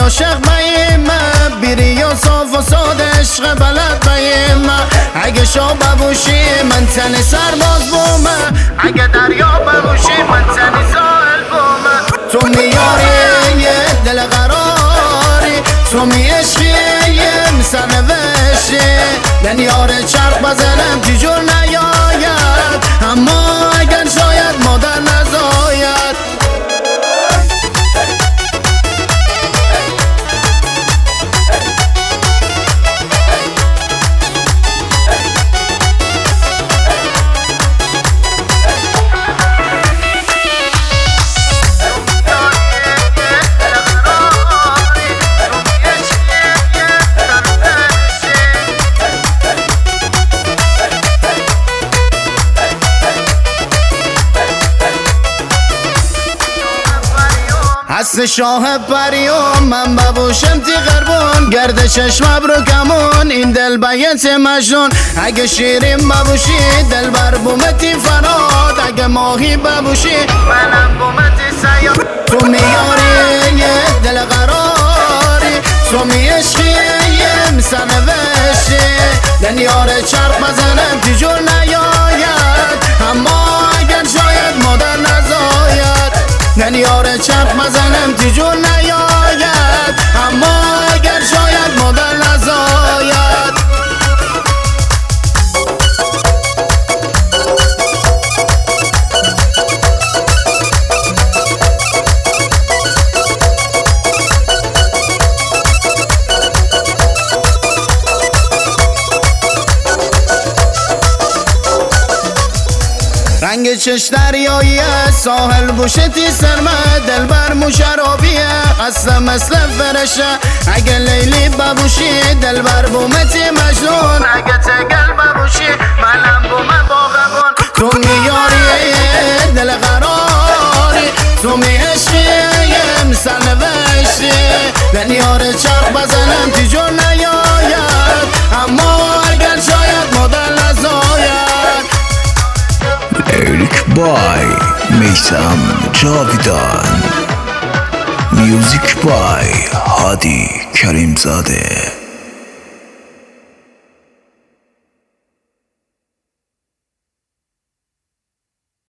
عاشق بیم بیری و صاف و ساده عشق بلد بیم اگه شو ببوشی من تن سرباز بومه اگه دریا ببوشی من تن ساحل بومه تو میاری یه دل قراری تو می عشقی یه سرنوشتی من یار چرخ بزنم که جور نیاید اما اگر شاید مادر نزاید هست شاه پریوم من ببوشم تی غربون گرد چشم برو کمون این دل بیت مجنون اگه شیرین ببوشی دل بر بومتی فراد اگه ماهی ببوشی منم بومتی سیاد تو میاری یه دل قراری تو می عشقی یه مسنوشتی دن یار چرخ بزنم تی جور نیاید اما اگر شاید مادر نزاید من یار چرخ مزنم تی جور نیاید اما اگر شاید مادر نزاید رنگ چش دریاییه ساحل بوشتی سرمه دل بر مشرابیه اصلا مثل فرشه اگه لیلی ببوشی دل بر بومتی مجنون اگه تگل ببوشی منم بومه باغبون تو میاری دل قراری تو می عشقی یه سرنوشتی من یار چرخ بزنم تی جور نیاید اما اگر شاید مادر نزاید لیریک بای میثم جاویدان، میوزیک بای هادی کریمزاده.